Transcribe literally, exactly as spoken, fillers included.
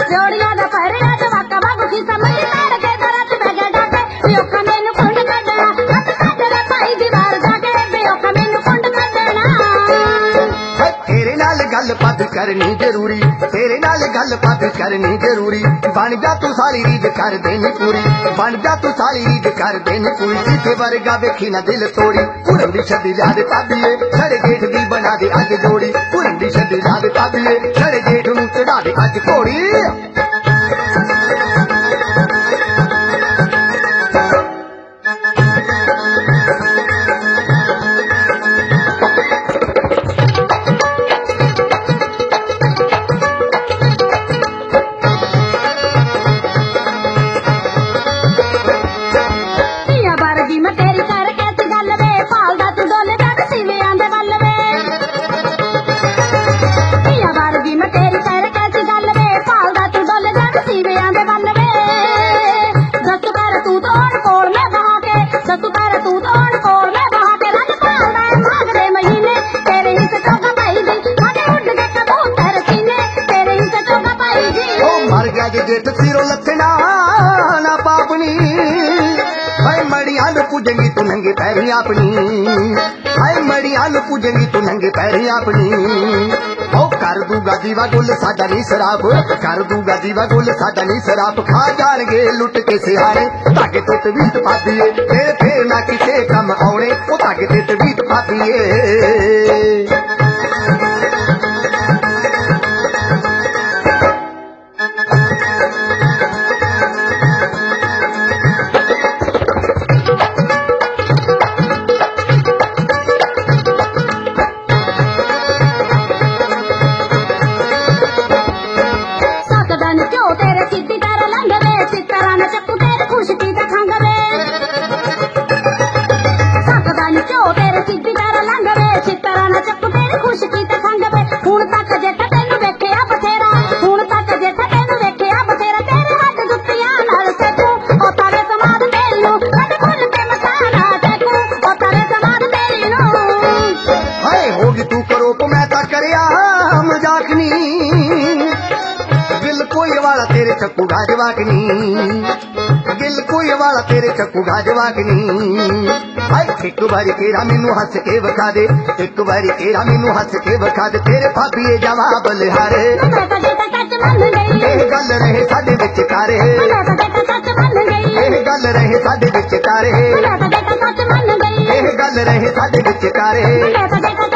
जोड़िया दा भरिया जवाका वांगू खीसा मई ताड़ के दरत बैगे डाके बेओखा मैनू कुंड कढना हथ कढ भाई दीवार जाके बेओखा मैनू कुंड कढना तेरे नाल गल पद करनी जरूरी तेरे नाल गल पद करनी जरूरी बन जा तू सारी रीद कर देनी पूरी बन जा तू सारी रीद कर देनी पूरी सीधे वर्गा वेखी ना दिल तोड़ी पूरन दी छड़ी ला दे पाबिए छड़े जेठ दी बना दे अज जोड़ी पूरन दी छड़ी ला दे पाबिए छड़े जेठ नू चढ़ा दे अज घोड़ी जेठ सिरो लथना ना पापनी भाई मड़ियां पूजेंगी तू नंगे पैरी अपनी भाई मड़ियां पूजेंगी तू नंगे पैरी अपनी ओ कर दूंगा दीवा गुल साडा नहीं शराब कर दूंगा दीवा गुल साडा नहीं शराब खा जाएंगे लुट के सिहारे धागे ते तवीत पादिए फिर फिर ना किसे कम आने ओ धागे ते तवीत पादिए चक्कू गाजवाकनी गिल कोई वाला तेरे चक्कू गाजवाकनी हाय एक बारी तेरा मैनू हस के वखा दे एक बारी तेरा मैनू हस के वखा दे तेरे भाभी जवाब लिहारे ਇਹ ਗੱਲ ਰਹੇ ਸਾਡੇ ਵਿੱਚ ਤਾਰੇ ਇਹ ਗੱਲ ਰਹੇ ਸਾਡੇ ਵਿੱਚ ਤਾਰੇ ਇਹ ਗੱਲ ਰਹੇ ਸਾਡੇ ਵਿੱਚ ਤਾਰੇ